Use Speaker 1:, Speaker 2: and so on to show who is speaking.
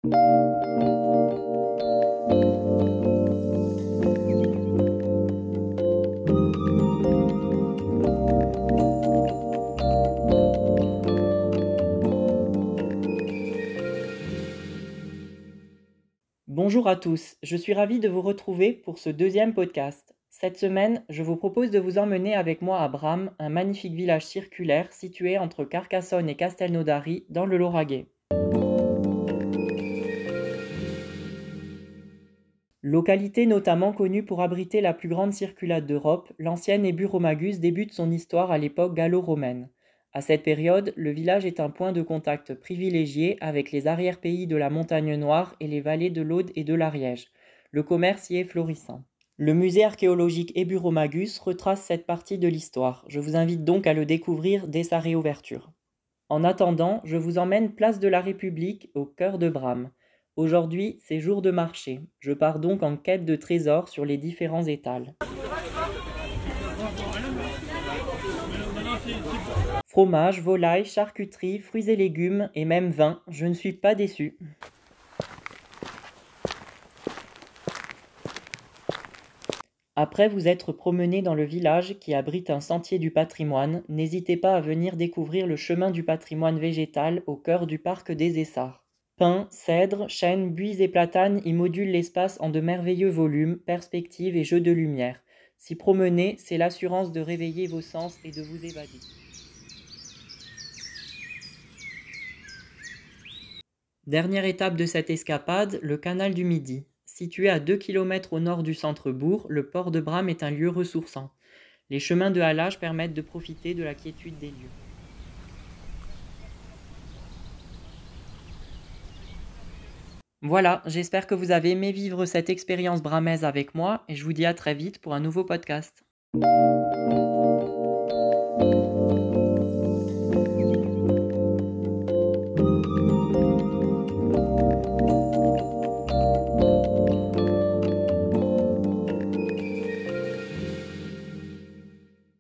Speaker 1: Bonjour à tous, je suis ravi de vous retrouver pour ce deuxième podcast. Cette semaine, je vous propose de vous emmener avec moi à Bram, un magnifique village circulaire situé entre Carcassonne et Castelnaudary dans le Lauragais. Localité notamment connue pour abriter la plus grande circulade d'Europe, l'ancienne Eburomagus débute son histoire à l'époque gallo-romaine. À cette période, le village est un point de contact privilégié avec les arrière-pays de la Montagne Noire et les vallées de l'Aude et de l'Ariège. Le commerce y est florissant. Le musée archéologique Eburomagus retrace cette partie de l'histoire. Je vous invite donc à le découvrir dès sa réouverture. En attendant, je vous emmène place de la République, au cœur de Bram. Aujourd'hui, c'est jour de marché. Je pars donc en quête de trésors sur les différents étals. Fromage, volaille, charcuterie, fruits et légumes et même vin, je ne suis pas déçu. Après vous être promené dans le village qui abrite un sentier du patrimoine, n'hésitez pas à venir découvrir le chemin du patrimoine végétal au cœur du parc des Essarts. Pins, cèdres, chênes, buis et platanes y modulent l'espace en de merveilleux volumes, perspectives et jeux de lumière. S'y promener, c'est l'assurance de réveiller vos sens et de vous évader. Dernière étape de cette escapade, le canal du Midi. Situé à 2 km au nord du centre-bourg, le port de Bram est un lieu ressourçant. Les chemins de halage permettent de profiter de la quiétude des lieux. Voilà, j'espère que vous avez aimé vivre cette expérience bramaise avec moi et je vous dis à très vite pour un nouveau podcast.